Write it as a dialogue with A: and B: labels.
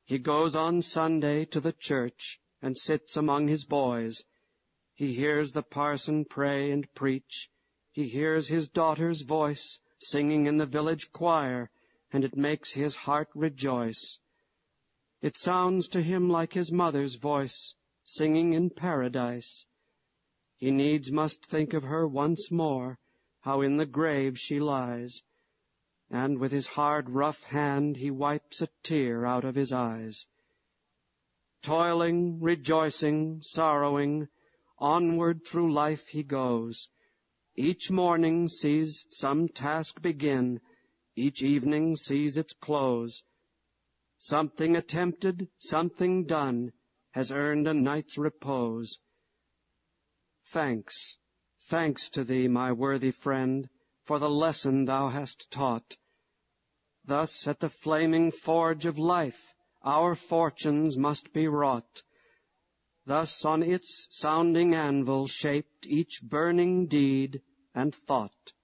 A: He goes on Sunday to the church and sits among his boys. He hears the parson pray and preach. He hears his daughter's voice singing in the village choir, and it makes his heart rejoice. It sounds to him like his mother's voice, singing in paradise. He needs must think of her once more, how in the grave she lies, and with his hard, rough hand he wipes a tear out of his eyes. Toiling, rejoicing, sorrowing, onward through life he goes. Each morning sees some task begin, each evening sees its close. Something attempted, something done, has earned a night's repose. Thanks, thanks to thee, my worthy friend, for the lesson thou hast taught. Thus at the flaming forge of life our fortunes must be wrought. Thus on its sounding anvil shaped each burning deed and thought.